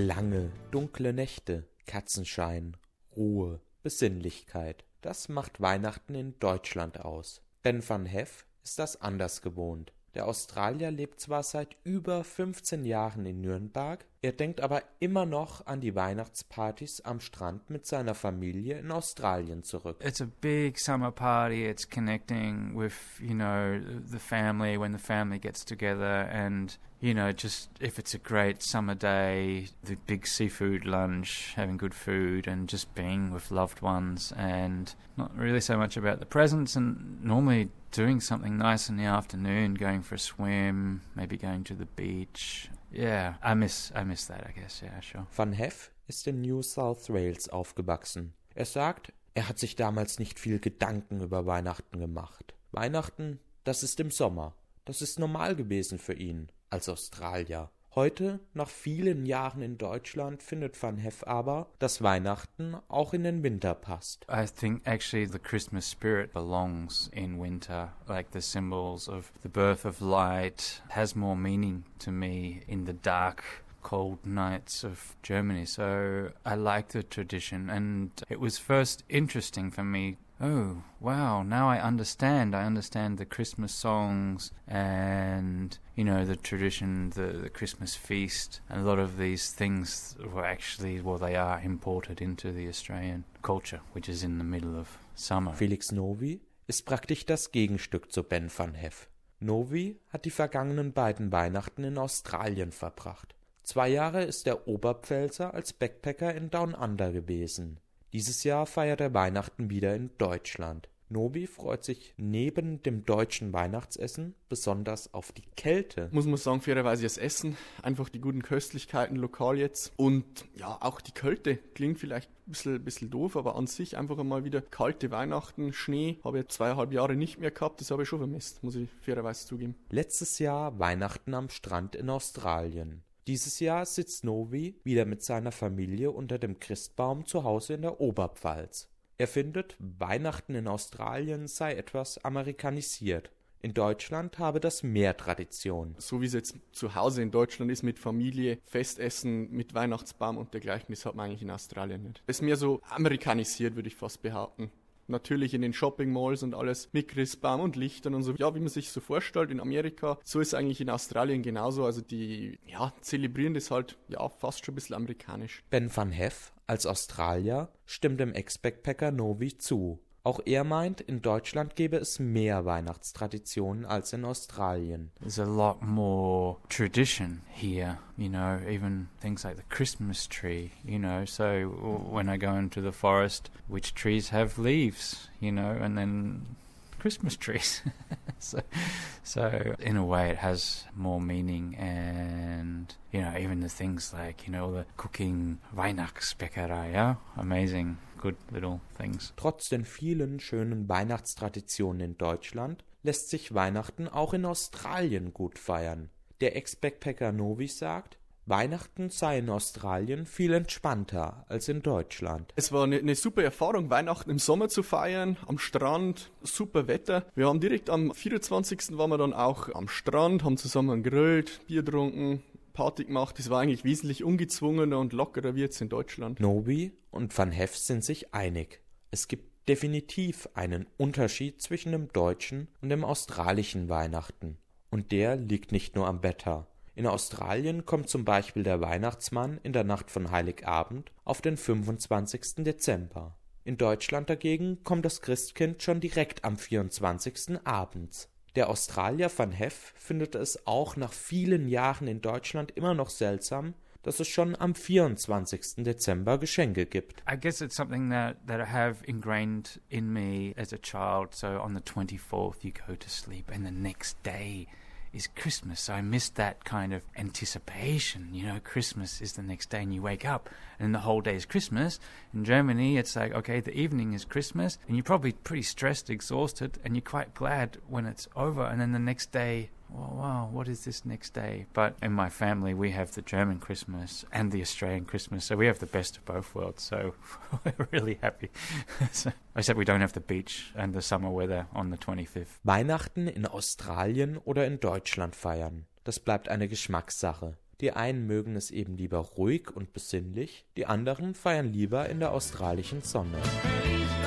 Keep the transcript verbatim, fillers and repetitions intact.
Lange, dunkle Nächte, Kerzenschein, Ruhe, Besinnlichkeit. Das macht Weihnachten in Deutschland aus. Ben van Hef ist das anders gewohnt. Der Australier lebt zwar seit über fünfzehn Jahren in Nürnberg, er denkt aber immer noch an die Weihnachtspartys am Strand mit seiner Familie in Australien zurück. It's a big summer party. It's connecting with, you know, the family when the family gets together, and, you know, just if it's a great summer day, the big seafood lunch, having good food and just being with loved ones, and not really so much about the presents, and normally doing something nice in the afternoon, going for a swim, maybe going to the beach. Yeah, I miss I miss that, I guess, yeah, sure. Van Hef ist in New South Wales aufgewachsen. Er sagt, er hat sich damals nicht viel Gedanken über Weihnachten gemacht. Weihnachten, das ist im Sommer. Das ist normal gewesen für ihn als Australier. Heute, nach vielen Jahren in Deutschland, findet Van Hef aber, dass Weihnachten auch in den Winter passt. I think actually the Christmas spirit belongs in winter, like the symbols of the birth of light has more meaning to me in the dark, cold nights of Germany. So I like the tradition, and it was first interesting for me. Oh, wow, now I understand. I understand the Christmas songs and, you know, the tradition, the, the Christmas feast. And a lot of these things were actually, well, they are imported into the Australian culture, which is in the middle of summer. Felix Novi ist praktisch das Gegenstück zu Ben van Hef. Novi hat die vergangenen beiden Weihnachten in Australien verbracht. Zwei Jahre ist der Oberpfälzer als Backpacker in Down Under gewesen. Dieses Jahr feiert er Weihnachten wieder in Deutschland. Novi freut sich neben dem deutschen Weihnachtsessen besonders auf die Kälte. Muss man sagen, fairerweise das Essen, einfach die guten Köstlichkeiten lokal jetzt. Und ja, auch die Kälte klingt vielleicht ein bisschen, bisschen doof, aber an sich einfach einmal wieder kalte Weihnachten, Schnee. Habe ich zweieinhalb Jahre nicht mehr gehabt, das habe ich schon vermisst, muss ich fairerweise zugeben. Letztes Jahr Weihnachten am Strand in Australien. Dieses Jahr sitzt Novi wieder mit seiner Familie unter dem Christbaum zu Hause in der Oberpfalz. Er findet, Weihnachten in Australien sei etwas amerikanisiert. In Deutschland habe das mehr Tradition. So wie es jetzt zu Hause in Deutschland ist mit Familie, Festessen, mit Weihnachtsbaum und dergleichen, das hat man eigentlich in Australien nicht. Es ist mehr so amerikanisiert, würde ich fast behaupten. Natürlich in den Shopping-Malls und alles mit Christbaum und Lichtern und so. Ja, wie man sich so vorstellt in Amerika, so ist es eigentlich in Australien genauso. Also die, ja, zelebrieren das halt, ja, fast schon ein bisschen amerikanisch. Ben van Hef als Australier stimmt dem Ex-Backpacker Novi zu. Auch er meint, in Deutschland gäbe es mehr Weihnachtstraditionen als in Australien. There's a lot more tradition here, you know, even things like the Christmas tree, you know. So when I go into the forest, which trees have leaves, you know, and then Christmas trees. so, so in a way it has more meaning, and, you know, even the things like, you know, the cooking Weihnachtsbäckerei, yeah? Amazing. Good little things. Trotz den vielen schönen Weihnachtstraditionen in Deutschland lässt sich Weihnachten auch in Australien gut feiern. Der Ex-Backpacker Novi sagt, Weihnachten sei in Australien viel entspannter als in Deutschland. Es war eine, eine super Erfahrung, Weihnachten im Sommer zu feiern, am Strand, super Wetter. Wir haben direkt am vierundzwanzigsten waren wir dann auch am Strand, haben zusammen gegrillt, Bier getrunken, Party gemacht. Das war eigentlich wesentlich ungezwungener und lockerer wie jetzt in Deutschland. Novi und Van Hef sind sich einig. Es gibt definitiv einen Unterschied zwischen dem deutschen und dem australischen Weihnachten. Und der liegt nicht nur am Wetter. In Australien kommt zum Beispiel der Weihnachtsmann in der Nacht von Heiligabend auf den fünfundzwanzigsten Dezember. In Deutschland dagegen kommt das Christkind schon direkt am vierundzwanzigsten abends. Der Australier Van Hef findet es auch nach vielen Jahren in Deutschland immer noch seltsam, dass es schon am vierundzwanzigsten Dezember Geschenke gibt. I guess it's something that, that I have ingrained in me as a child. So on the twenty-fourth you go to sleep and the next day is Christmas. So I missed that kind of anticipation. You know, Christmas is the next day and you wake up and the whole day is Christmas. In Germany, it's like, okay, the evening is Christmas and you're probably pretty stressed, exhausted, and you're quite glad when it's over. And then the next day, oh, wow, what is this next day? But in my family, we have the German Christmas and the Australian Christmas. So we have the best of both worlds. So we're really happy. so, except we don't have the beach and the summer weather on the twenty-fifth. Weihnachten in Australien oder in Deutschland feiern. Das bleibt eine Geschmackssache. Die einen mögen es eben lieber ruhig und besinnlich, die anderen feiern lieber in der australischen Sonne.